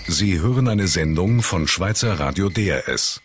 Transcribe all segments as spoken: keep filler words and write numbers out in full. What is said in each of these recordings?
Sie hören eine Sendung von Schweizer Radio D R S.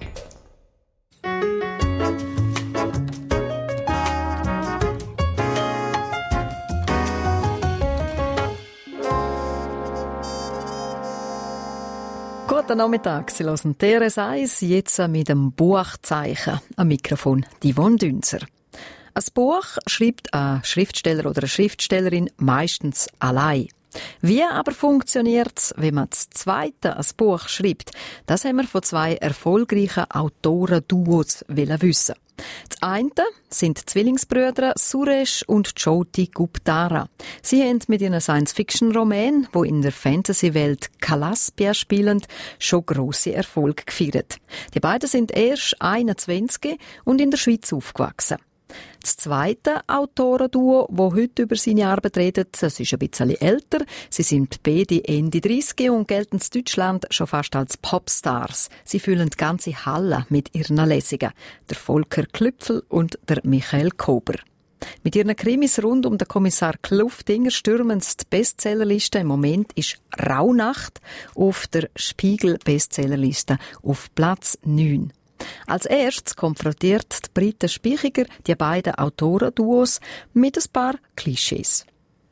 Guten Nachmittag, Sie hören T R S eins, jetzt mit dem Buchzeichen. Am Mikrofon Yvonne Dünzer. Ein Buch schreibt ein Schriftsteller oder eine Schriftstellerin meistens allein. Wie aber funktioniert es, wenn man das zweite ein Buch schreibt? Das haben wir von zwei erfolgreichen Autoren-Duos wissen. Das eine sind die Zwillingsbrüder Suresh und Jyoti Guptara. Sie haben mit ihren Science-Fiction-Roman, wo in der Fantasy-Welt Kalaspia spielen, schon grosse Erfolge gefeiert. Die beiden sind erst einundzwanzig und in der Schweiz aufgewachsen. Das zweite Autorenduo, das heute über seine Arbeit redet, das ist ein bisschen älter. Sie sind beide Ende dreißig und gelten in Deutschland schon fast als Popstars. Sie füllen ganze Hallen mit ihren Lesungen. Der Volker Klüpfel und der Michael Kober. Mit ihren Krimis rund um den Kommissar Kluftinger stürmen sie die Bestsellerliste. Im Moment ist Rauhnacht auf der Spiegel-Bestsellerliste auf Platz neun. Als erstes konfrontiert die Britta Spichiger die beiden Autorenduos mit ein paar Klischees.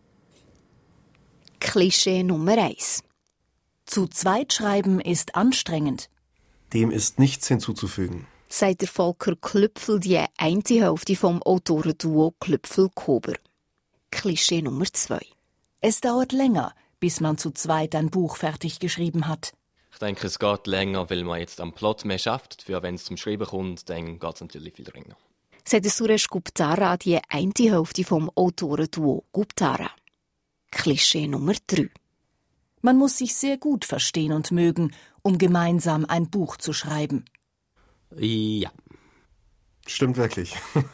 Klischee Nummer eins. Zu zweit schreiben ist anstrengend. Dem ist nichts hinzuzufügen, sagt der Volker Klüpfel, die eine Hälfte vom Autorenduo Klüpfel-Kober. Klischee Nummer zwei. Es dauert länger, bis man zu zweit ein Buch fertig geschrieben hat. Ich denke, es geht länger, weil man jetzt am Plot mehr schafft. Für wenn es zum Schreiben kommt, dann geht es natürlich viel länger. Sagt Suresh Guptara, die eine Hälfte vom Autorenduo Guptara. Klischee Nummer drei. Man muss sich sehr gut verstehen und mögen, um gemeinsam ein Buch zu schreiben. Ja. Stimmt wirklich.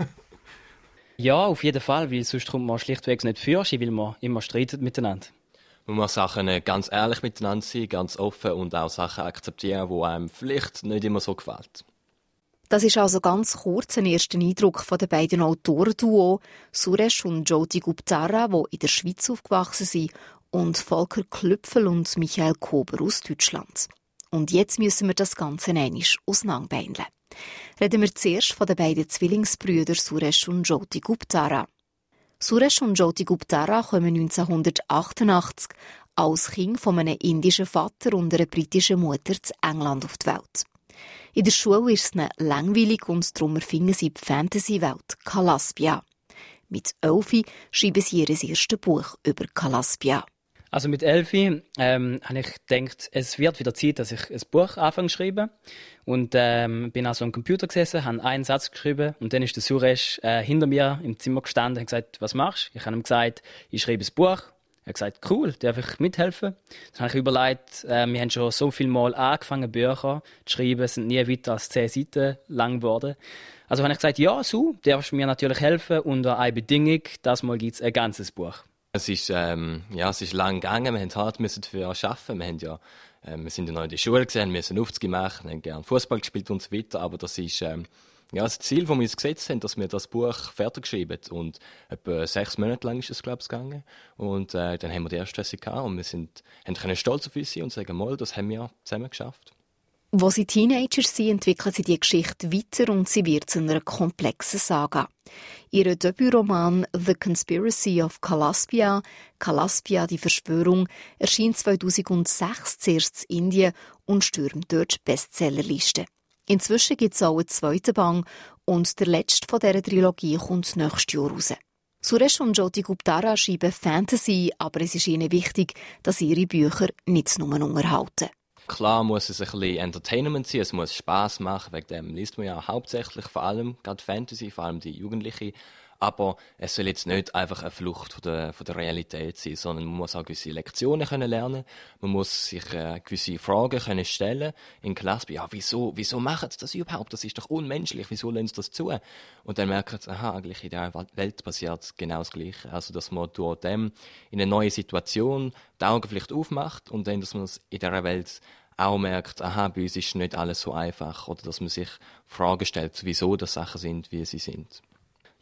Ja, auf jeden Fall, weil sonst kommt man schlichtweg nicht für, weil man immer streitet miteinander. Man muss Sachen ganz ehrlich miteinander sein, ganz offen und auch Sachen akzeptieren, die einem vielleicht nicht immer so gefällt. Das ist also ganz kurz ein erster Eindruck von den beiden Autoren-Duo Suresh und Jyoti Guptara, die in der Schweiz aufgewachsen sind, und Volker Klüpfel und Michael Kober aus Deutschland. Und jetzt müssen wir das Ganze einmal auseinanderbeineln. Reden wir zuerst von den beiden Zwillingsbrüdern Suresh und Jyoti Guptara. Suresh und Jyoti Guptara kommen neunzehnhundertachtundachtzig als Kind von einem indischen Vater und einer britischen Mutter zu England auf die Welt. In der Schule ist es ihnen langweilig und darum erfinden sie die Fantasy-Welt Kalaspia. Mit elf schreiben sie ihr erstes Buch über Kalaspia. Also mit elf ähm, habe ich gedacht, es wird wieder Zeit, dass ich ein Buch anfange zu schreiben. Und ähm, bin also am Computer gesessen, habe einen Satz geschrieben und dann ist der Suresh äh, hinter mir im Zimmer gestanden und hat gesagt, was machst du? Ich habe ihm gesagt, ich schreibe ein Buch. Er hat gesagt, cool, darf ich mithelfen? Dann habe ich überlegt, äh, wir haben schon so viel Mal angefangen, Bücher zu schreiben, es sind nie weiter als zehn Seiten lang geworden. Also habe ich gesagt, ja, so, darfst du mir natürlich helfen unter einer Bedingung, das Mal gibt es ein ganzes Buch. Es ist, ähm, ja, es ist lang gegangen, wir mussten hart dafür arbeiten. Wir, haben ja, äh, wir sind ja noch in der Schule gesehen, wir mussten aufzüge machen, haben gerne Fußball gespielt und so weiter. Aber das ist ähm, ja, das Ziel, das wir uns gesetzt haben, dass wir das Buch fertig schreiben. Und etwa sechs Monate lang ist es, glaube ich, gegangen. Und äh, dann haben wir die erste Fassung gehabt und wir sind, haben können stolz auf uns sein und sagen, mal, das haben wir zusammen geschafft. Wo sie Teenager sind, entwickeln sie die Geschichte weiter und sie wird zu einer komplexen Saga. Ihr Debütroman «The Conspiracy of Kalaspia», Kalaspia, die Verschwörung, erschien zweitausendsechs zuerst in Indien und stürmt dort die Bestsellerliste. Inzwischen gibt es auch einen zweiten Band und der letzte von dieser Trilogie kommt nächstes Jahr raus. Suresh und Jyoti Guptara schreiben Fantasy, aber es ist ihnen wichtig, dass ihre Bücher nicht nur unterhalten. Klar muss es ein bisschen Entertainment sein, es muss Spass machen, wegen dem liest man ja hauptsächlich vor allem gerade Fantasy, vor allem die Jugendlichen. Aber es soll jetzt nicht einfach eine Flucht von der, von der Realität sein, sondern man muss auch gewisse Lektionen können lernen, man muss sich äh, gewisse Fragen können stellen in Klasse. Ja, wieso, wieso machen sie das überhaupt? Das ist doch unmenschlich, wieso lassen sie das zu? Und dann merken sie, aha, eigentlich in der Welt passiert genau das Gleiche. Also, dass man durch dem in eine neue Situation die Augen vielleicht aufmacht und dann, dass man es in dieser Welt auch merkt, aha, bei uns ist nicht alles so einfach. Oder dass man sich Fragen stellt, wieso das Sachen sind, wie sie sind.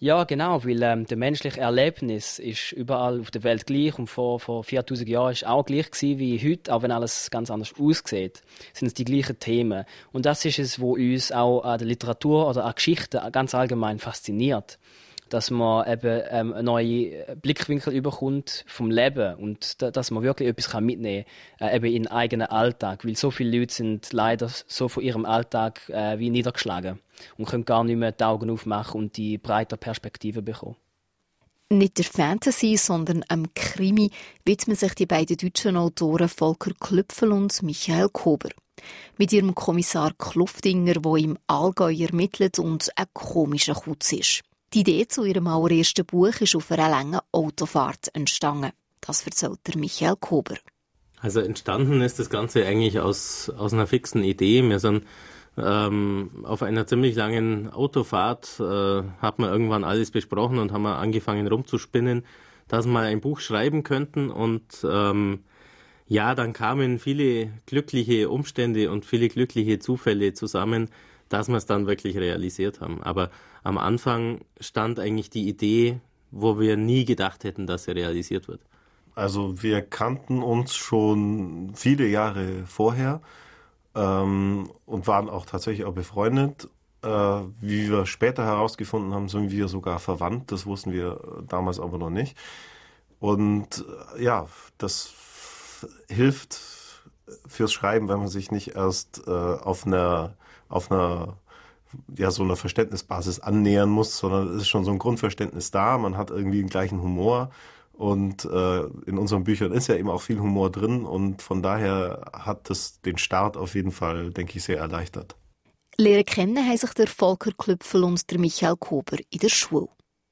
Ja, genau, weil ähm, das menschliche Erlebnis ist überall auf der Welt gleich und vor, vor viertausend Jahren war auch gleich gewesen wie heute, auch wenn alles ganz anders aussieht, sind es die gleichen Themen. Und das ist es, was uns auch an der Literatur oder an Geschichten ganz allgemein fasziniert. Dass man eben ähm, einen neuen Blickwinkel überkommt vom Leben und da, dass man wirklich etwas mitnehmen kann, äh, eben in den eigenen Alltag. Weil so viele Leute sind leider so von ihrem Alltag äh, wie niedergeschlagen und können gar nicht mehr die Augen aufmachen und die breite Perspektive bekommen. Nicht der Fantasy, sondern am Krimi widmen sich die beiden deutschen Autoren Volker Klüpfel und Michael Kober. Mit ihrem Kommissar Kluftinger, der im Allgäu ermittelt und ein komischer Kutz ist. Die Idee zu ihrem allerersten Buch ist auf einer langen Autofahrt entstanden. Das erzählt der Michael Kober. Also entstanden ist das Ganze eigentlich aus, aus einer fixen Idee. Wir sind ähm, auf einer ziemlich langen Autofahrt, äh, hat man irgendwann alles besprochen und haben wir angefangen rumzuspinnen, dass wir ein Buch schreiben könnten. Und ähm, ja, dann kamen viele glückliche Umstände und viele glückliche Zufälle zusammen, dass wir es dann wirklich realisiert haben. Aber am Anfang stand eigentlich die Idee, wo wir nie gedacht hätten, dass sie realisiert wird. Also wir kannten uns schon viele Jahre vorher ähm, und waren auch tatsächlich auch befreundet. Äh, wie wir später herausgefunden haben, sind wir sogar verwandt. Das wussten wir damals aber noch nicht. Und äh, ja, das hilft fürs Schreiben, wenn man sich nicht erst äh, auf einer auf einer ja so einer Verständnisbasis annähern muss, sondern es ist schon so ein Grundverständnis da. Man hat irgendwie den gleichen Humor und äh, in unseren Büchern ist ja eben auch viel Humor drin und von daher hat das den Start auf jeden Fall, denke ich, sehr erleichtert. Lernen kennen haben sich der Volker Klüpfel und der Michael Kober in der Schule.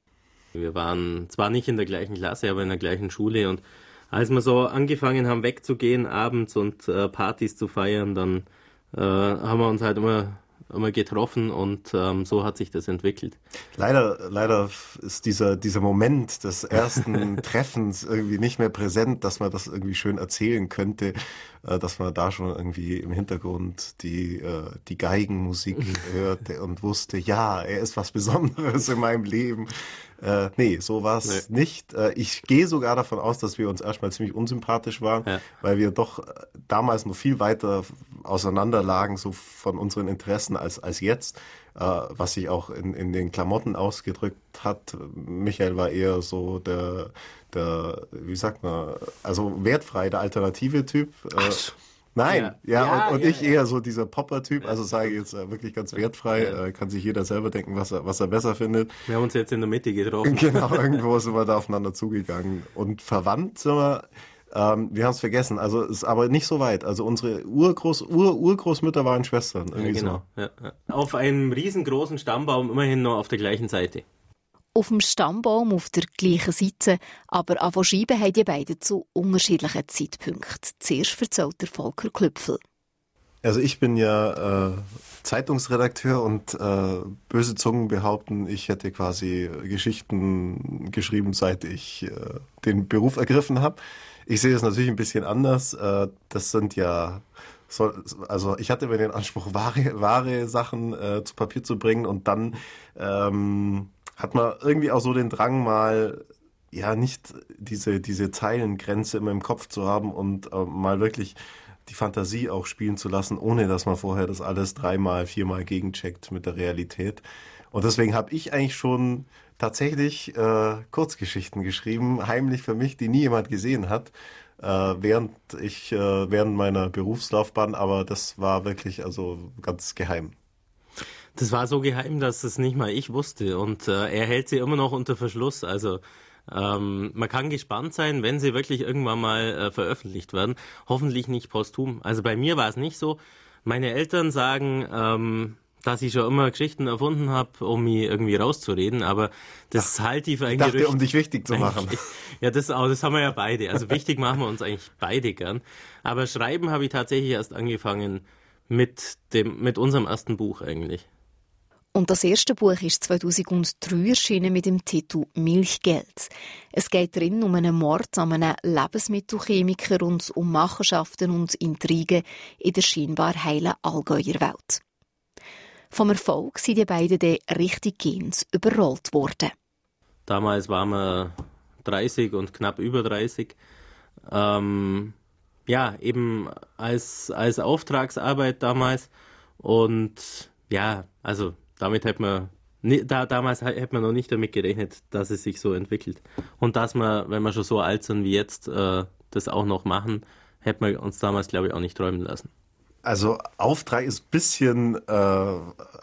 Wir waren zwar nicht in der gleichen Klasse, aber in der gleichen Schule und als wir so angefangen haben wegzugehen abends und äh, Partys zu feiern, dann äh, haben wir uns halt immer immer getroffen und ähm, so hat sich das entwickelt. Leider, leider ist dieser, dieser Moment des ersten Treffens irgendwie nicht mehr präsent, dass man das irgendwie schön erzählen könnte, äh, dass man da schon irgendwie im Hintergrund die, äh, die Geigenmusik hörte und wusste, ja, er ist was Besonderes in meinem Leben. Äh, nee, so war es nee. nicht. Äh, ich gehe sogar davon aus, dass wir uns erstmal ziemlich unsympathisch waren, ja. weil wir doch damals noch viel weiter auseinander lagen, so von unseren Interessen als, als jetzt, äh, was sich auch in, in den Klamotten ausgedrückt hat. Michael war eher so der, der, wie sagt man, also wertfrei, der alternative Typ. Äh, Nein, ja, ja, ja und, und ja, ich eher so dieser Popper-Typ, also sage ich jetzt äh, wirklich ganz wertfrei, ja. äh, kann sich jeder selber denken, was er, was er besser findet. Wir haben uns jetzt in der Mitte getroffen. Genau, irgendwo sind wir da aufeinander zugegangen. Und verwandt sind wir, ähm, wir haben es vergessen, also ist aber nicht so weit. Also unsere Urgroß, Ur, Urgroßmütter waren Schwestern. Irgendwie ja, genau. So. Ja, ja. Auf einem riesengroßen Stammbaum, immerhin noch auf der gleichen Seite. Auf dem Stammbaum auf der gleichen Seite, aber an Scheiben haben die beiden zu unterschiedlichen Zeitpunkten. Zuerst erzählt der Volker Klüpfel. Also ich bin ja äh, Zeitungsredakteur und äh, böse Zungen behaupten, ich hätte quasi Geschichten geschrieben, seit ich äh, den Beruf ergriffen habe. Ich sehe es natürlich ein bisschen anders. Äh, das sind ja... Soll, also ich hatte mir den Anspruch, wahre, wahre Sachen äh, zu Papier zu bringen und dann... Ähm, hat man irgendwie auch so den Drang, mal ja nicht diese, diese Zeilengrenze immer im Kopf zu haben und äh, mal wirklich die Fantasie auch spielen zu lassen, ohne dass man vorher das alles dreimal, viermal gegencheckt mit der Realität. Und deswegen habe ich eigentlich schon tatsächlich äh, Kurzgeschichten geschrieben, heimlich für mich, die nie jemand gesehen hat, äh, während ich äh, während meiner Berufslaufbahn, aber das war wirklich also ganz geheim. Das war so geheim, dass es nicht mal ich wusste und äh, er hält sie immer noch unter Verschluss. Also ähm, man kann gespannt sein, wenn sie wirklich irgendwann mal äh, veröffentlicht werden. Hoffentlich nicht posthum. Also bei mir war es nicht so. Meine Eltern sagen, ähm, dass ich schon immer Geschichten erfunden habe, um mich irgendwie rauszureden, aber das Ach, halte ich für ein Gerücht. Ich dachte, Gerücht. um dich wichtig zu machen. Ja, das, auch, das haben wir ja beide. Also wichtig machen wir uns eigentlich beide gern. Aber schreiben habe ich tatsächlich erst angefangen mit dem, mit unserem ersten Buch eigentlich. Und das erste Buch ist zweitausenddrei erschienen mit dem Titel «Milchgeld». Es geht drin um einen Mord an einem Lebensmittelchemiker und um Machenschaften und Intrigen in der scheinbar heilen Allgäuer Welt. Vom Erfolg sind die beiden dann richtiggehend überrollt worden. Damals waren wir dreißig und knapp über dreißig. Ähm, ja, eben als, als Auftragsarbeit damals. Und ja, also damit hätte man, da, damals hätte man noch nicht damit gerechnet, dass es sich so entwickelt. Und dass wir, wenn wir schon so alt sind wie jetzt, äh, das auch noch machen, hätte man uns damals, glaube ich, auch nicht träumen lassen. Also Auftrag ist ein bisschen äh,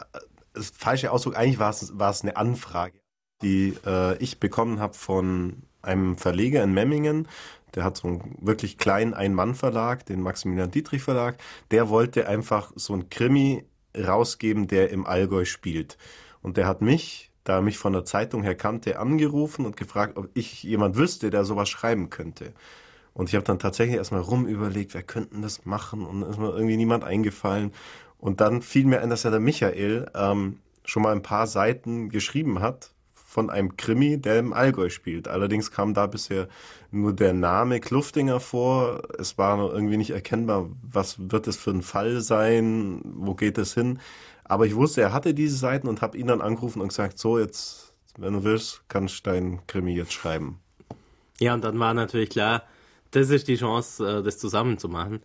ist falscher Ausdruck. Eigentlich war es, war es eine Anfrage, die äh, ich bekommen habe von einem Verleger in Memmingen. Der hat so einen wirklich kleinen Ein-Mann-Verlag, den Maximilian Dietrich Verlag. Der wollte einfach so einen Krimi rausgeben, der im Allgäu spielt. Und der hat mich, da er mich von der Zeitung her kannte, angerufen und gefragt, ob ich jemand wüsste, der sowas schreiben könnte. Und ich habe dann tatsächlich erstmal rumüberlegt, wer könnte das machen? Und dann ist mir irgendwie niemand eingefallen. Und dann fiel mir ein, dass ja der Michael ähm, schon mal ein paar Seiten geschrieben hat von einem Krimi, der im Allgäu spielt. Allerdings kam da bisher nur der Name Kluftinger vor. Es war noch irgendwie nicht erkennbar, was wird es für ein Fall sein, wo geht es hin. Aber ich wusste, er hatte diese Seiten und habe ihn dann angerufen und gesagt, so jetzt, wenn du willst, kannst du deinen Krimi jetzt schreiben. Ja, und dann war natürlich klar, das ist die Chance, das zusammen zu machen.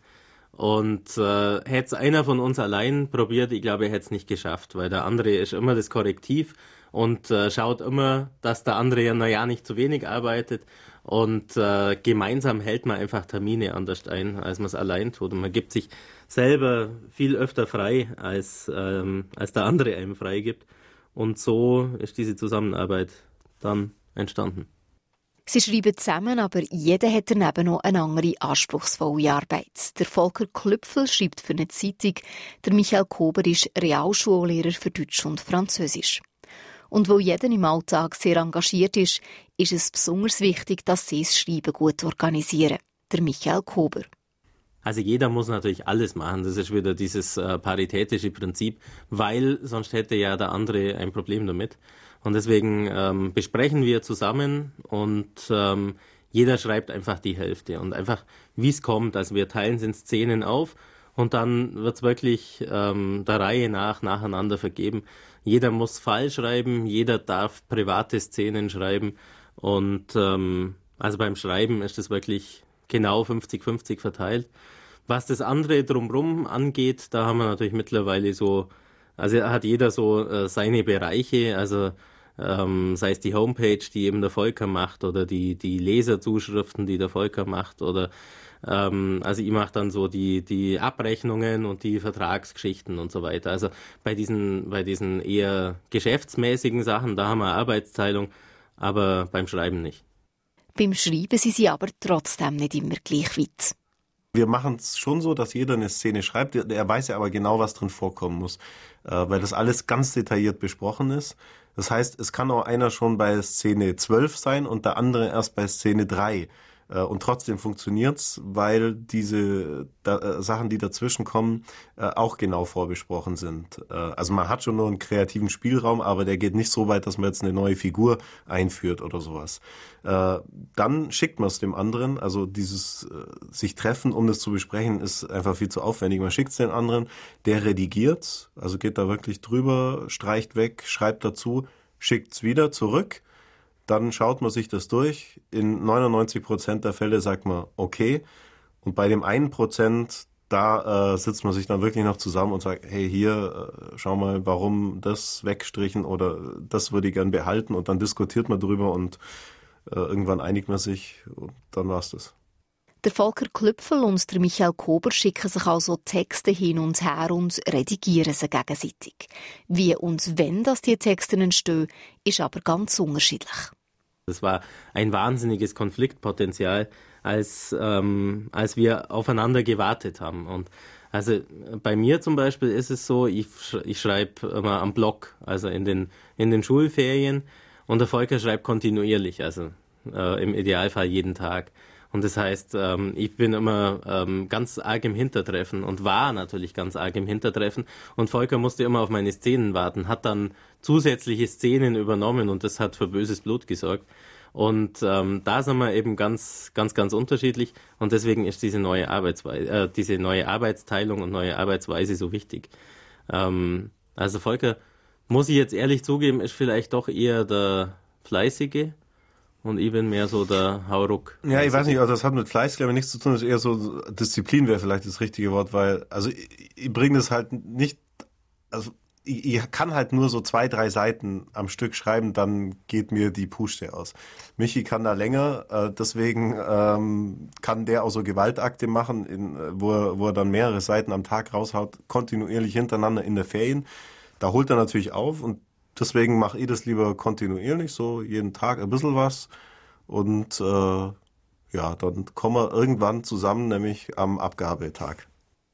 Und äh, hätte es einer von uns allein probiert, ich glaube, er hätte es nicht geschafft, weil der andere ist immer das Korrektiv und äh, schaut immer, dass der andere ja, na ja nicht zu wenig arbeitet. Und äh, gemeinsam hält man einfach Termine anders ein, als man es allein tut. Und man gibt sich selber viel öfter frei, als, ähm, als der andere einem frei gibt. Und so ist diese Zusammenarbeit dann entstanden. Sie schreiben zusammen, aber jeder hat daneben noch eine andere anspruchsvolle Arbeit. Der Volker Klüpfel schreibt für eine Zeitung, der Michael Kober ist Realschullehrer für Deutsch und Französisch. Und weil jeder im Alltag sehr engagiert ist, ist es besonders wichtig, dass sie das Schreiben gut organisieren. Der Michael Kober. Also jeder muss natürlich alles machen. Das ist wieder dieses äh, paritätische Prinzip, weil sonst hätte ja der andere ein Problem damit. Und deswegen ähm, besprechen wir zusammen und ähm, jeder schreibt einfach die Hälfte und einfach, wie es kommt. Also wir teilen es in Szenen auf und dann wird es wirklich ähm, der Reihe nach nacheinander vergeben. Jeder muss Fall schreiben, jeder darf private Szenen schreiben und ähm, also beim Schreiben ist es wirklich genau fünfzig fünfzig verteilt. Was das andere drumherum angeht, da haben wir natürlich mittlerweile so, also hat jeder so äh, seine Bereiche, also ähm, sei es die Homepage, die eben der Volker macht oder die, die Leserzuschriften, die der Volker macht oder ähm, also ich mache dann so die, die Abrechnungen und die Vertragsgeschichten und so weiter. Also bei diesen, bei diesen eher geschäftsmäßigen Sachen, da haben wir Arbeitsteilung, aber beim Schreiben nicht. Beim Schreiben sind sie aber trotzdem nicht immer gleich weit. Wir machen es schon so, dass jeder eine Szene schreibt. Er weiß ja aber genau, was drin vorkommen muss, weil das alles ganz detailliert besprochen ist. Das heißt, es kann auch einer schon bei Szene zwölf sein und der andere erst bei Szene drei. Und trotzdem funktioniert's, weil diese da, äh, Sachen, die dazwischen kommen, äh, auch genau vorbesprochen sind. Äh, also man hat schon nur einen kreativen Spielraum, aber der geht nicht so weit, dass man jetzt eine neue Figur einführt oder sowas. Äh, dann schickt man es dem anderen. Also dieses äh, sich treffen, um das zu besprechen, ist einfach viel zu aufwendig. Man schickt es den anderen, der redigiert, also geht da wirklich drüber, streicht weg, schreibt dazu, schickt's wieder zurück. Dann schaut man sich das durch. In neunundneunzig Prozent der Fälle sagt man okay. Und bei dem einen Prozent, da äh, sitzt man sich dann wirklich noch zusammen und sagt, hey, hier, äh, schau mal, warum das wegstrichen oder das würde ich gern behalten. Und dann diskutiert man drüber und äh, irgendwann einigt man sich und dann war's das. Der Volker Klüpfel und der Michael Kober schicken sich also Texte hin und her und redigieren sie gegenseitig. Wie und wenn das die Texte entstehen, ist aber ganz unterschiedlich. Es war ein wahnsinniges Konfliktpotenzial, als, ähm, als wir aufeinander gewartet haben. Und also bei mir zum Beispiel ist es so, ich, ich schreibe immer am Block, also in den, in den Schulferien, und der Volker schreibt kontinuierlich, also äh, im Idealfall jeden Tag. Und das heißt, ähm, ich bin immer ähm, ganz arg im Hintertreffen und war natürlich ganz arg im Hintertreffen. Und Volker musste immer auf meine Szenen warten, hat dann zusätzliche Szenen übernommen und das hat für böses Blut gesorgt. Und ähm, da sind wir eben ganz, ganz, ganz unterschiedlich. Und deswegen ist diese neue Arbeitsweise, äh, diese neue Arbeitsteilung und neue Arbeitsweise so wichtig. Ähm, Also Volker, muss ich jetzt ehrlich zugeben, ist vielleicht doch eher der Fleißige und ich bin mehr so der Hauruck. Ja, ich weiß nicht, also das hat mit Fleiß, glaube ich, nichts zu tun, das ist eher so, Disziplin wäre vielleicht das richtige Wort, weil, also ich, ich bringe das halt nicht, also ich, ich kann halt nur so zwei, drei Seiten am Stück schreiben, dann geht mir die Puste aus. Michi kann da länger, äh, deswegen ähm, kann der auch so Gewaltakte machen, in, wo, er, wo er dann mehrere Seiten am Tag raushaut, kontinuierlich hintereinander in der Ferien. Da holt er natürlich auf und deswegen mache ich das lieber kontinuierlich, so jeden Tag ein bisschen was. Und äh, ja, dann kommen wir irgendwann zusammen, nämlich am Abgabetag.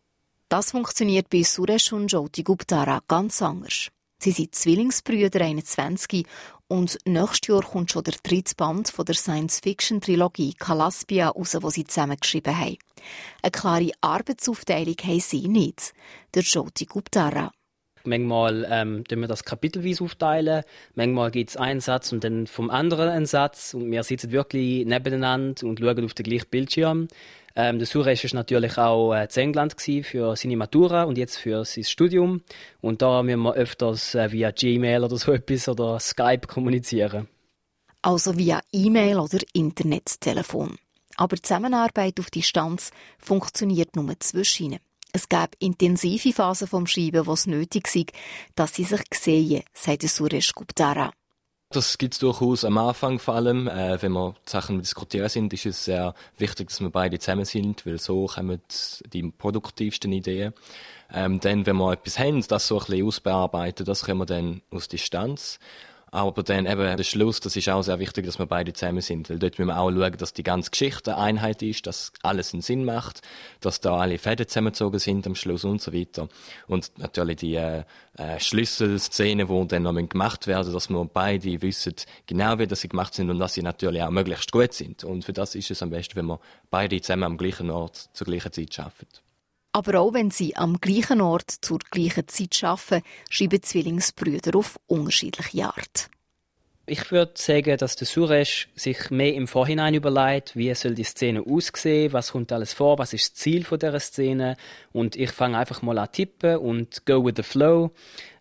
Das funktioniert bei Suresh und Jyoti Guptara ganz anders. Sie sind Zwillingsbrüder, einundzwanzig, und nächstes Jahr kommt schon der dritte Band von der Science-Fiction-Trilogie Kalaspia raus, die sie zusammengeschrieben haben. Eine klare Arbeitsaufteilung haben sie nicht. Der Jyoti Guptara. Manchmal ähm, tun wir das kapitelweise aufteilen, manchmal gibt es einen Satz und dann vom anderen einen Satz und wir sitzen wirklich nebeneinander und schauen auf den gleichen Bildschirm. Ähm, der Suresh war natürlich auch äh, in England für seine Matura und jetzt für sein Studium und da müssen wir öfters äh, via Gmail oder so etwas oder Skype kommunizieren. Also via E-Mail oder Internettelefon. Aber die Zusammenarbeit auf Distanz funktioniert nur zwischen ihnen. Es gäbe intensive Phasen vom Schreiben, wo es nötig sei, dass sie sich sehen, sagt Suresh Guptara. Das gibt es durchaus am Anfang vor allem. Äh, wenn wir Sachen diskutieren sind, ist es sehr wichtig, dass wir beide zusammen sind, weil so kommen die produktivsten Ideen. Ähm, dann, wenn wir etwas haben, das so ein bisschen ausbearbeiten, das können wir dann aus Distanz. Aber dann eben der Schluss, das ist auch sehr wichtig, dass wir beide zusammen sind. Weil dort müssen wir auch schauen, dass die ganze Geschichte eine Einheit ist, dass alles einen Sinn macht, dass da alle Fäden zusammengezogen sind am Schluss und so weiter. Und natürlich die äh, äh, Schlüsselszenen, die dann noch gemacht werden, dass wir beide wissen genau, wie das sie gemacht sind und dass sie natürlich auch möglichst gut sind. Und für das ist es am besten, wenn wir beide zusammen am gleichen Ort zur gleichen Zeit arbeiten. Aber auch wenn sie am gleichen Ort zur gleichen Zeit arbeiten, schreiben Zwillingsbrüder auf unterschiedliche Art. Ich würde sagen, dass der Suresh sich mehr im Vorhinein überlegt, wie soll die Szene aussehen, was kommt alles vor, was ist das Ziel dieser Szene. Und ich fange einfach mal an tippen und go with the flow.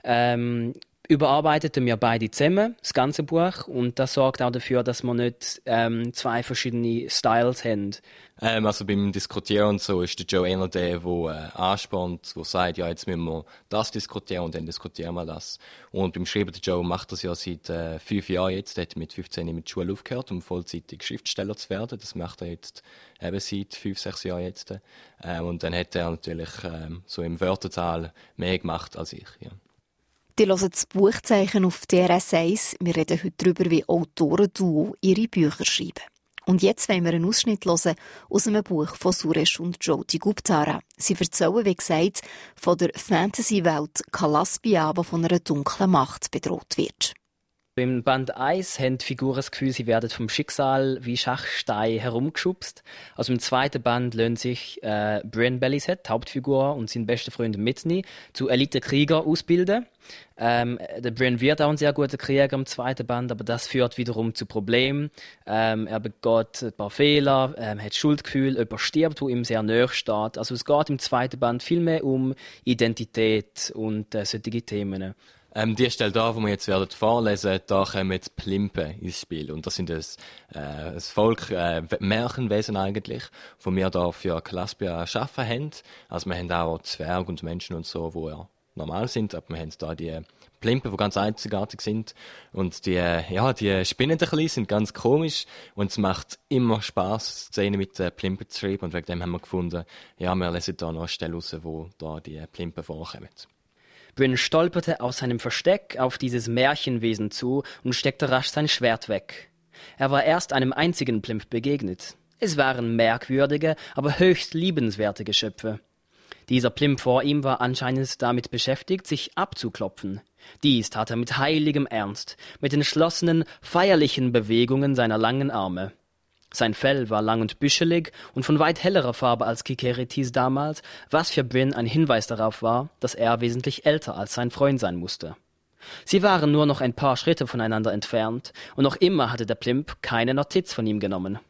Ähm, überarbeiteten wir beide zusammen, das ganze Buch. Und das sorgt auch dafür, dass wir nicht ähm, zwei verschiedene Styles haben. Ähm, also beim Diskutieren und so ist der Joe einer der, der äh, anspornt, der sagt, ja, jetzt müssen wir das diskutieren und dann diskutieren wir das. Und beim Schreiben, der Joe macht das ja seit äh, fünf Jahren jetzt. Er hat mit fünfzehn mit der Schule aufgehört, um vollzeitig Schriftsteller zu werden. Das macht er jetzt eben seit fünf, sechs Jahren jetzt. Ähm, und dann hat er natürlich ähm, so im Wörterzahl mehr gemacht als ich. Ja. Die hören das Buchzeichen auf D R S eins. Wir reden heute darüber, wie Autoren-Duo ihre Bücher schreiben. Und jetzt wollen wir einen Ausschnitt hören aus einem Buch von Suresh und Jyoti Guptara. Sie erzählen, wie gesagt, von der Fantasy-Welt Kalaspia, die von einer dunklen Macht bedroht wird. Im Band eins haben die Figuren das Gefühl, sie werden vom Schicksal wie Schachsteine herumgeschubst. Also im zweiten Band lassen sich äh, Brian Belliset, die Hauptfigur, und sein bester Freund Mitney zu Elite-Krieger ausbilden. Ähm, der Brian wird auch ein sehr guter Krieger im zweiten Band, aber das führt wiederum zu Problemen. Ähm, er begeht ein paar Fehler, ähm, hat Schuldgefühl, jemand stirbt, wo ihm sehr nahe steht. Also es geht im zweiten Band viel mehr um Identität und äh, solche Themen. Ähm, die Stelle da, die wir jetzt werden vorlesen, da kommen jetzt Plimpen ins Spiel. Und das sind ein, äh, ein Volk, äh, Märchenwesen eigentlich, wo wir da für Kalaspia arbeiten haben. Also wir haben auch Zwerge und Menschen und so, die ja normal sind, aber wir haben da die Plimpen, die ganz einzigartig sind. Und die, ja, die spinnen ein bisschen, sind ganz komisch. Und es macht immer Spass, Szenen mit den Plimpen zu schreiben. Und wegen dem haben wir gefunden, ja, wir lesen da noch eine Stelle raus, wo da die Plimpen vorkommen. Brian stolperte aus seinem Versteck auf dieses Märchenwesen zu und steckte rasch sein Schwert weg. Er war erst einem einzigen Plimp begegnet. Es waren merkwürdige, aber höchst liebenswerte Geschöpfe. Dieser Plimp vor ihm war anscheinend damit beschäftigt, sich abzuklopfen. Dies tat er mit heiligem Ernst, mit entschlossenen, feierlichen Bewegungen seiner langen Arme. Sein Fell war lang und büschelig und von weit hellerer Farbe als Kikeritis damals, was für Brian ein Hinweis darauf war, dass er wesentlich älter als sein Freund sein musste. Sie waren nur noch ein paar Schritte voneinander entfernt, und noch immer hatte der Plimp keine Notiz von ihm genommen.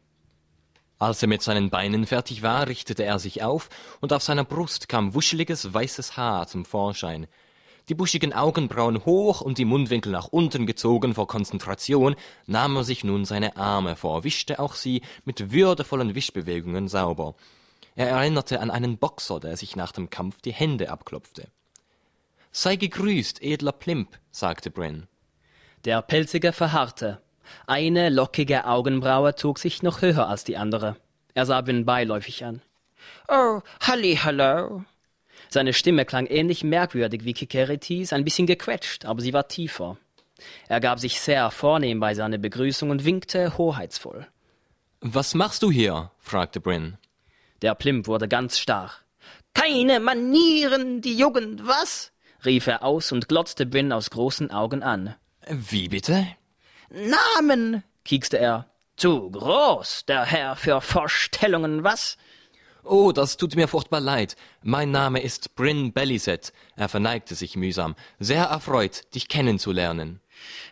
Als er mit seinen Beinen fertig war, richtete er sich auf, und auf seiner Brust kam wuscheliges weißes Haar zum Vorschein. Die buschigen Augenbrauen hoch und die Mundwinkel nach unten gezogen vor Konzentration, nahm er sich nun seine Arme vor, wischte auch sie mit würdevollen Wischbewegungen sauber. Er erinnerte an einen Boxer, der sich nach dem Kampf die Hände abklopfte. »Sei gegrüßt, edler Plimp«, sagte Brin. Der Pelzige verharrte. Eine lockige Augenbraue zog sich noch höher als die andere. Er sah Brin beiläufig an. »Oh, hallihallo!« Seine Stimme klang ähnlich merkwürdig wie Kikeritis, ein bisschen gequetscht, aber sie war tiefer. Er gab sich sehr vornehm bei seiner Begrüßung und winkte hoheitsvoll. »Was machst du hier?« fragte Brin. Der Plimp wurde ganz starr. »Keine Manieren, die Jugend, was?« rief er aus und glotzte Brin aus großen Augen an. »Wie bitte?« »Namen«, kiekste er. »Zu groß, der Herr für Vorstellungen, was?« »Oh, das tut mir furchtbar leid. Mein Name ist Bryn Belliset.« Er verneigte sich mühsam. »Sehr erfreut, dich kennenzulernen.«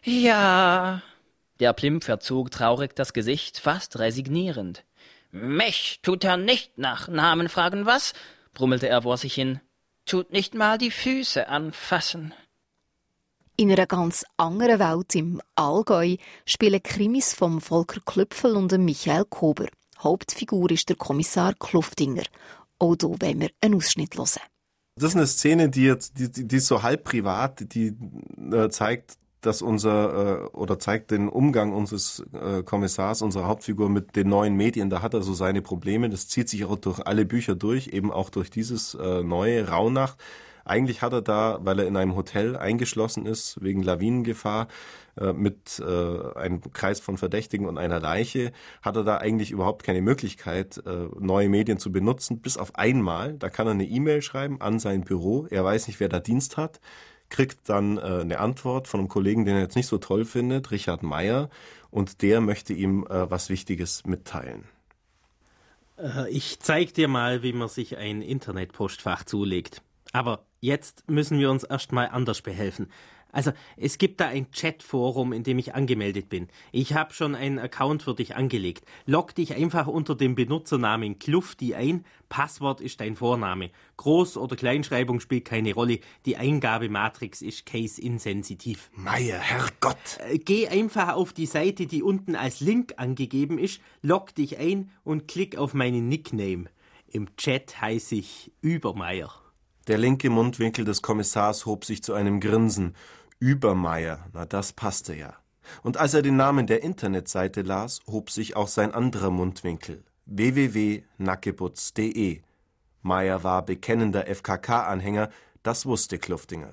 »Ja.« Der Plimp verzog traurig das Gesicht, fast resignierend. »Mich tut er nicht nach Namen fragen, was?« brummelte er vor sich hin. »Tut nicht mal die Füße anfassen.« In einer ganz anderen Welt im Allgäu spielen Krimis von Volker Klüpfel und Michael Kober. Hauptfigur ist der Kommissar Kluftinger. Auch hier wollen wir einen Ausschnitt hören. Das ist eine Szene, die jetzt, die, die ist so halb privat, die äh, zeigt, dass unser, äh, oder zeigt den Umgang unseres äh, Kommissars, unserer Hauptfigur mit den neuen Medien. Da hat er so seine Probleme. Das zieht sich auch durch alle Bücher durch, eben auch durch dieses äh, neue Rauhnacht. Eigentlich hat er da, weil er in einem Hotel eingeschlossen ist, wegen Lawinengefahr, äh, mit äh, einem Kreis von Verdächtigen und einer Leiche, hat er da eigentlich überhaupt keine Möglichkeit, äh, neue Medien zu benutzen, bis auf einmal. Da kann er eine E-Mail schreiben an sein Büro. Er weiß nicht, wer da Dienst hat, kriegt dann äh, eine Antwort von einem Kollegen, den er jetzt nicht so toll findet, Richard Meyer, und der möchte ihm äh, was Wichtiges mitteilen. Äh, ich zeig dir mal, wie man sich ein Internetpostfach zulegt. Aber jetzt müssen wir uns erstmal anders behelfen. Also, es gibt da ein Chatforum, in dem ich angemeldet bin. Ich habe schon einen Account für dich angelegt. Log dich einfach unter dem Benutzernamen Klufti ein. Passwort ist dein Vorname. Groß- oder Kleinschreibung spielt keine Rolle. Die Eingabematrix ist case-insensitiv. Meier, Herrgott! Äh, geh einfach auf die Seite, die unten als Link angegeben ist, log dich ein und klick auf meinen Nickname. Im Chat heiße ich Übermeier. Der linke Mundwinkel des Kommissars hob sich zu einem Grinsen. Übermeier, na das passte ja. Und als er den Namen der Internetseite las, hob sich auch sein anderer Mundwinkel. w w w punkt nackeputz punkt de. Meyer war bekennender F K K-Anhänger, das wusste Kluftinger.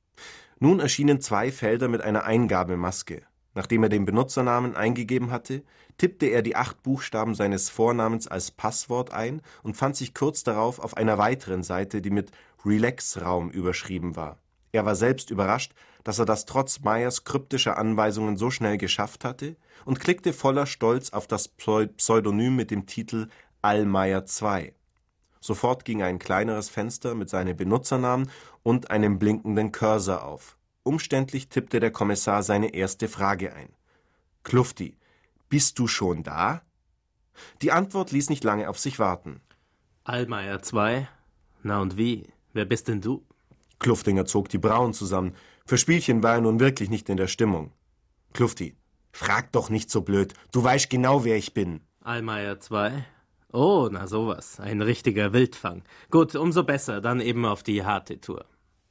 Nun erschienen zwei Felder mit einer Eingabemaske. Nachdem er den Benutzernamen eingegeben hatte, tippte er die acht Buchstaben seines Vornamens als Passwort ein und fand sich kurz darauf auf einer weiteren Seite, die mit Relax-Raum überschrieben war. Er war selbst überrascht, dass er das trotz Meyers kryptischer Anweisungen so schnell geschafft hatte und klickte voller Stolz auf das Pseudonym mit dem Titel Allmeier zwei. Sofort ging ein kleineres Fenster mit seinem Benutzernamen und einem blinkenden Cursor auf. Umständlich tippte der Kommissar seine erste Frage ein. »Klufti, bist du schon da?« Die Antwort ließ nicht lange auf sich warten. Allmeier zwei? Na und wie? Wer bist denn du? Kluftinger zog die Brauen zusammen. Für Spielchen war er nun wirklich nicht in der Stimmung. »Klufti, frag doch nicht so blöd. Du weißt genau, wer ich bin.« Allmeier zwei? Oh, na sowas. Ein richtiger Wildfang. Gut, umso besser. Dann eben auf die harte Tour.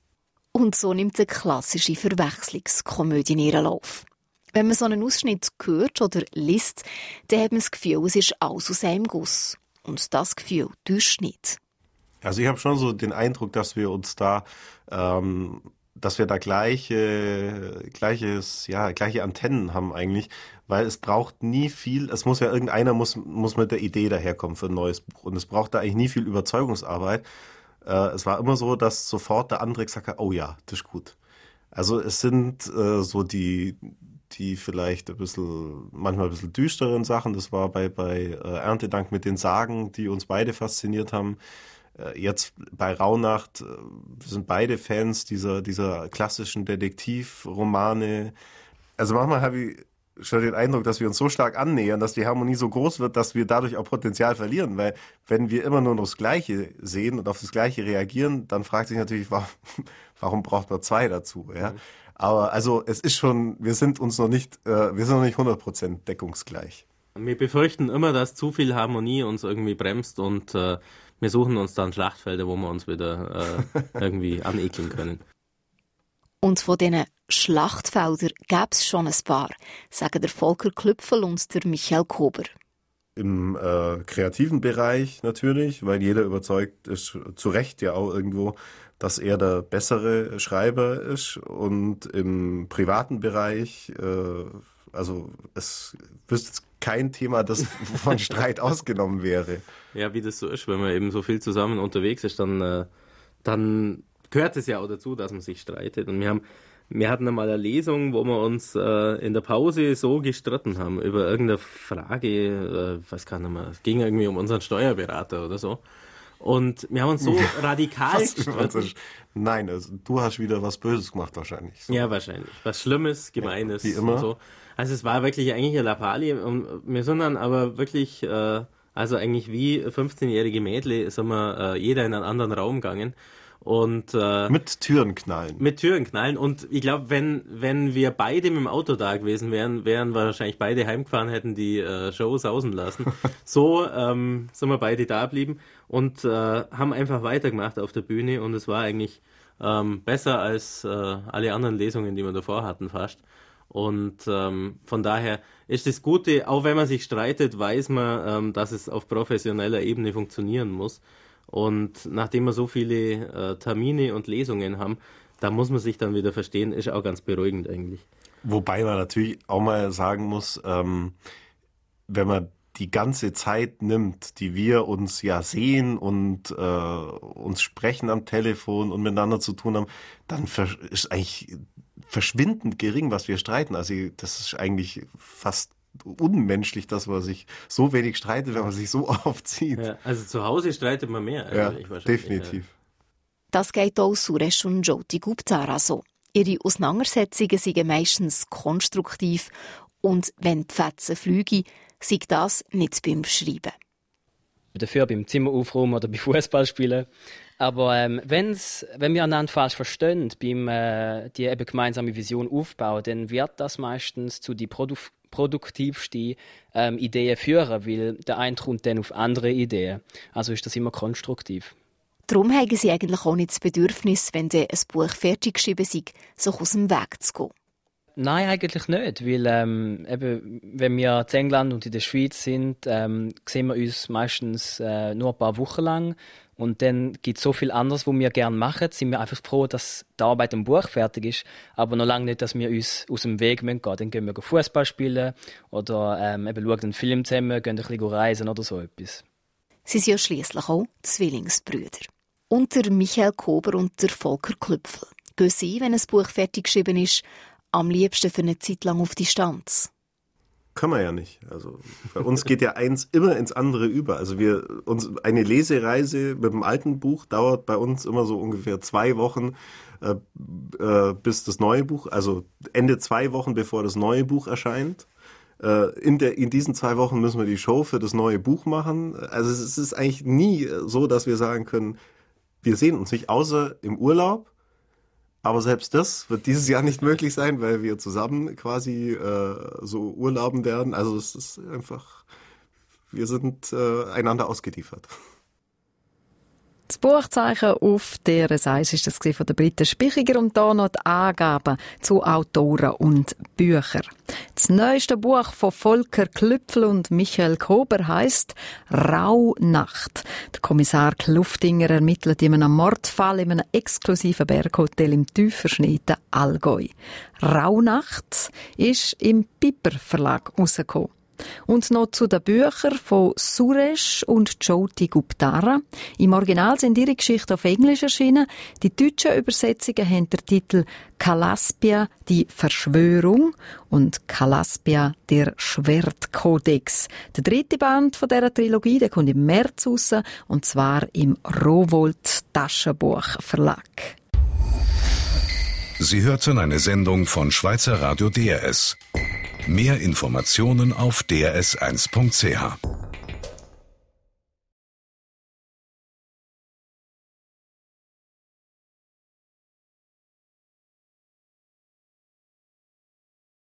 Und so nimmt eine klassische Verwechslungskomödie ihren Lauf. Wenn man so einen Ausschnitt hört oder liest, dann hat man das Gefühl, es ist alles aus einem Guss. Und das Gefühl täuscht nicht. Also ich habe schon so den Eindruck, dass wir uns da, ähm, dass wir da gleiche, gleiches, ja, gleiche Antennen haben eigentlich, weil es braucht nie viel, es muss ja irgendeiner muss, muss mit der Idee daherkommen für ein neues Buch und es braucht da eigentlich nie viel Überzeugungsarbeit. Äh, es war immer so, dass sofort der andere gesagt hat, oh ja, das ist gut. Also es sind äh, so die, die vielleicht ein bisschen, manchmal ein bisschen düsteren Sachen, das war bei, bei äh, Erntedank mit den Sagen, die uns beide fasziniert haben. Jetzt bei Rauhnacht, wir sind beide Fans dieser, dieser klassischen Detektivromane. Also manchmal habe ich schon den Eindruck, dass wir uns so stark annähern, dass die Harmonie so groß wird, dass wir dadurch auch Potenzial verlieren. Weil wenn wir immer nur das Gleiche sehen und auf das Gleiche reagieren, dann fragt sich natürlich, warum, warum braucht man zwei dazu? Ja? Mhm. Aber also es ist schon, wir sind uns noch nicht, äh, wir sind noch nicht hundert Prozent deckungsgleich. Wir befürchten immer, dass zu viel Harmonie uns irgendwie bremst und äh, wir suchen uns dann Schlachtfelder, wo wir uns wieder äh, irgendwie anekeln können. Und von diesen Schlachtfeldern gäbe es schon ein paar, sagen der Volker Klüpfel und der Michael Kober. Im äh, kreativen Bereich natürlich, weil jeder überzeugt ist, zu Recht ja auch irgendwo, dass er der bessere Schreiber ist. Und im privaten Bereich, äh, also es wüsste jetzt kein Thema, das von Streit ausgenommen wäre. Ja, wie das so ist, wenn man eben so viel zusammen unterwegs ist, dann, äh, dann gehört es ja auch dazu, dass man sich streitet. Und wir haben, wir hatten einmal eine Lesung, wo wir uns äh, in der Pause so gestritten haben über irgendeine Frage, äh, weiß gar nicht mehr, es ging irgendwie um unseren Steuerberater oder so. Und wir haben uns so radikal gestritten. Nein, also du hast wieder was Böses gemacht wahrscheinlich. So. Ja, wahrscheinlich. Was Schlimmes, Gemeines. Ja, wie immer. Und so. Also es war wirklich eigentlich eine Lappalie. Und wir sind dann aber wirklich, äh, also eigentlich wie fünfzehnjährige Mädle, sind wir äh, jeder in einen anderen Raum gegangen. Und, äh, mit Türen knallen. Mit Türen knallen. Und ich glaube, wenn, wenn wir beide mit dem Auto da gewesen wären, wären wir wahrscheinlich beide heimgefahren, hätten die äh, Show sausen lassen. So ähm, sind wir beide da geblieben und äh, haben einfach weitergemacht auf der Bühne. Und es war eigentlich ähm, besser als äh, alle anderen Lesungen, die wir davor hatten fast. Und ähm, von daher ist das Gute, auch wenn man sich streitet, weiß man, ähm, dass es auf professioneller Ebene funktionieren muss. Und nachdem wir so viele äh, Termine und Lesungen haben, da muss man sich dann wieder verstehen, ist auch ganz beruhigend eigentlich. Wobei man natürlich auch mal sagen muss, ähm, wenn man die ganze Zeit nimmt, die wir uns ja sehen und äh, uns sprechen am Telefon und miteinander zu tun haben, dann ver- ist eigentlich verschwindend gering, was wir streiten. Also das ist eigentlich fast unmenschlich, dass man sich so wenig streitet, wenn man sich so aufzieht. Ja, also zu Hause streitet man mehr. Ja, definitiv. Das geht auch Suresh und Jyoti Guptara so. Ihre Auseinandersetzungen sind meistens konstruktiv und wenn die Fetzen fliegen, sei das nicht beim Schreiben. Dafür beim Zimmer aufräumen oder bei Fußballspielen. Aber ähm, wenn's, wenn wir einander falsch verstehen, beim äh, die eben gemeinsame Vision aufbauen, dann wird das meistens zu die Produ- produktivsten ähm, Ideen führen, weil der eine kommt dann auf andere Ideen. Also ist das immer konstruktiv. Darum haben sie eigentlich auch nicht das Bedürfnis, wenn sie ein Buch fertig geschrieben sei, so aus dem Weg zu gehen. Nein, eigentlich nicht, weil ähm, eben, wenn wir in England und in der Schweiz sind, ähm, sehen wir uns meistens äh, nur ein paar Wochen lang und dann gibt es so viel anderes, was wir gerne machen. Sind wir einfach froh, dass die Arbeit am Buch fertig ist, aber noch lange nicht, dass wir uns aus dem Weg gehen müssen. Dann gehen wir Fußball spielen oder ähm, eben schauen einen Film zusammen, gehen ein bisschen reisen oder so etwas. Sie sind ja schliesslich auch Zwillingsbrüder. Und der Michael Kober und der Volker Klüpfel gehen sie, wenn ein Buch fertig geschrieben ist, am liebsten für eine Zeit lang auf Distanz. Kann man ja nicht. Also bei uns geht ja eins immer ins andere über. Also wir uns eine Lesereise mit dem alten Buch dauert bei uns immer so ungefähr zwei Wochen äh, äh, bis das neue Buch, also Ende zwei Wochen bevor das neue Buch erscheint. Äh, in der in diesen zwei Wochen müssen wir die Show für das neue Buch machen. Also es ist eigentlich nie so, dass wir sagen können, wir sehen uns nicht, außer im Urlaub. Aber selbst das wird dieses Jahr nicht möglich sein, weil wir zusammen quasi äh, so urlauben werden. Also es ist einfach, wir sind äh, einander ausgeliefert. Das Buchzeichen auf der Seite ist das von der Britta Spichiger und da noch die Angaben zu Autoren und Büchern. Das neueste Buch von Volker Klüpfel und Michael Kober heisst Rauhnacht. Der Kommissar Kluftinger ermittelt in einem Mordfall in einem exklusiven Berghotel im tief verschneiten Allgäu. Rauhnacht ist im Piper Verlag herausgekommen. Und noch zu den Büchern von Suresh und Jyoti Guptara. Im Original sind ihre Geschichten auf Englisch erschienen. Die deutschen Übersetzungen haben den Titel Kalaspia, die Verschwörung und Kalaspia, der Schwertkodex. Der dritte Band von dieser Trilogie, der kommt im März raus, und zwar im Rowohlt Taschenbuch Verlag. Sie hörten eine Sendung von Schweizer Radio D R S. Mehr Informationen auf d r s eins punkt c h.